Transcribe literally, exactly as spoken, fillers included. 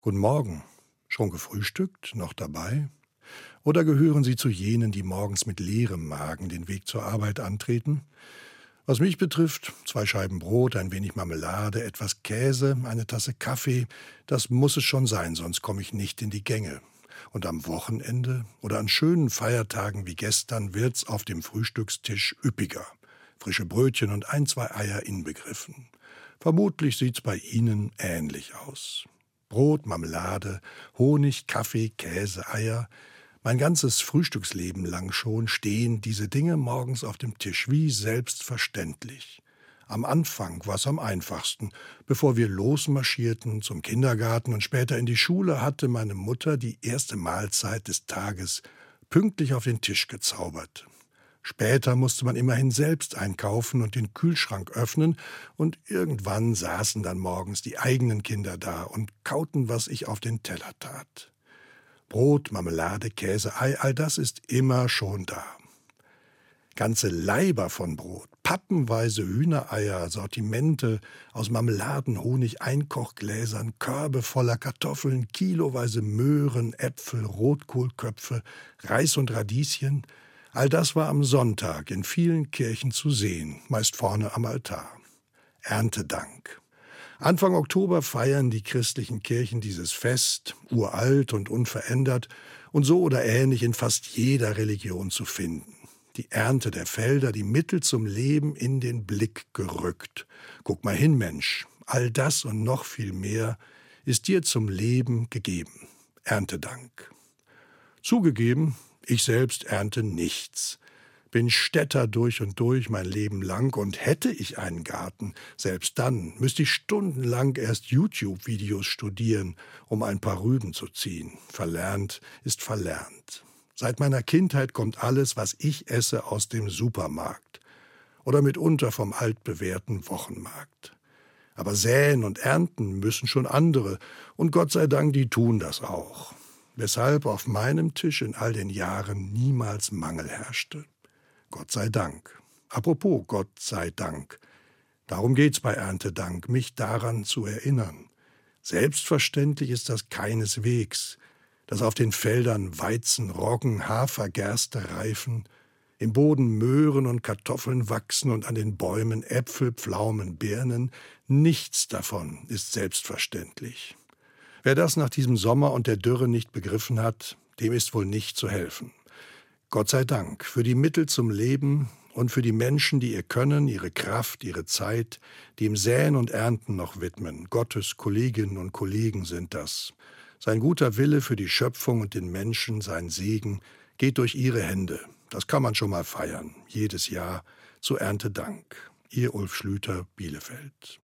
Guten Morgen. Schon gefrühstückt? Noch dabei? Oder gehören Sie zu jenen, die morgens mit leerem Magen den Weg zur Arbeit antreten? Was mich betrifft, zwei Scheiben Brot, ein wenig Marmelade, etwas Käse, eine Tasse Kaffee, das muss es schon sein, sonst komme ich nicht in die Gänge. Und am Wochenende oder an schönen Feiertagen wie gestern wird's auf dem Frühstückstisch üppiger. Frische Brötchen und ein, zwei Eier inbegriffen. Vermutlich sieht's bei Ihnen ähnlich aus. Brot, Marmelade, Honig, Kaffee, Käse, Eier. Mein ganzes Frühstücksleben lang schon stehen diese Dinge morgens auf dem Tisch wie selbstverständlich. Am Anfang war es am einfachsten. Bevor wir losmarschierten zum Kindergarten und später in die Schule, hatte meine Mutter die erste Mahlzeit des Tages pünktlich auf den Tisch gezaubert. Später musste man immerhin selbst einkaufen und den Kühlschrank öffnen, und irgendwann saßen dann morgens die eigenen Kinder da und kauten, was ich auf den Teller tat. Brot, Marmelade, Käse, Ei, all das ist immer schon da. Ganze Laiber von Brot, pappenweise Hühnereier, Sortimente aus Marmeladen, Honig, Einkochgläsern, Körbe voller Kartoffeln, kiloweise Möhren, Äpfel, Rotkohlköpfe, Reis und Radieschen. All das war am Sonntag in vielen Kirchen zu sehen, meist vorne am Altar. Erntedank. Anfang Oktober feiern die christlichen Kirchen dieses Fest, uralt und unverändert und so oder ähnlich in fast jeder Religion zu finden. Die Ernte der Felder, die Mittel zum Leben in den Blick gerückt. Guck mal hin, Mensch, all das und noch viel mehr ist dir zum Leben gegeben. Erntedank. Zugegeben, ich selbst ernte nichts. Bin Städter durch und durch mein Leben lang, und hätte ich einen Garten, selbst dann müsste ich stundenlang erst YouTube-Videos studieren, um ein paar Rüben zu ziehen. Verlernt ist verlernt. Seit meiner Kindheit kommt alles, was ich esse, aus dem Supermarkt oder mitunter vom altbewährten Wochenmarkt. Aber säen und ernten müssen schon andere, und Gott sei Dank, die tun das auch. Weshalb auf meinem Tisch in all den Jahren niemals Mangel herrschte. Gott sei Dank. Apropos Gott sei Dank. Darum geht's bei Erntedank, mich daran zu erinnern. Selbstverständlich ist das keineswegs, dass auf den Feldern Weizen, Roggen, Hafer, Gerste reifen, im Boden Möhren und Kartoffeln wachsen und an den Bäumen Äpfel, Pflaumen, Birnen. Nichts davon ist selbstverständlich. Wer das nach diesem Sommer und der Dürre nicht begriffen hat, dem ist wohl nicht zu helfen. Gott sei Dank für die Mittel zum Leben und für die Menschen, die ihr Können, ihre Kraft, ihre Zeit, die im Säen und Ernten noch widmen. Gottes Kolleginnen und Kollegen sind das. Sein guter Wille für die Schöpfung und den Menschen, sein Segen, geht durch ihre Hände. Das kann man schon mal feiern, jedes Jahr zu Erntedank. Ihr Ulf Schlüter, Bielefeld.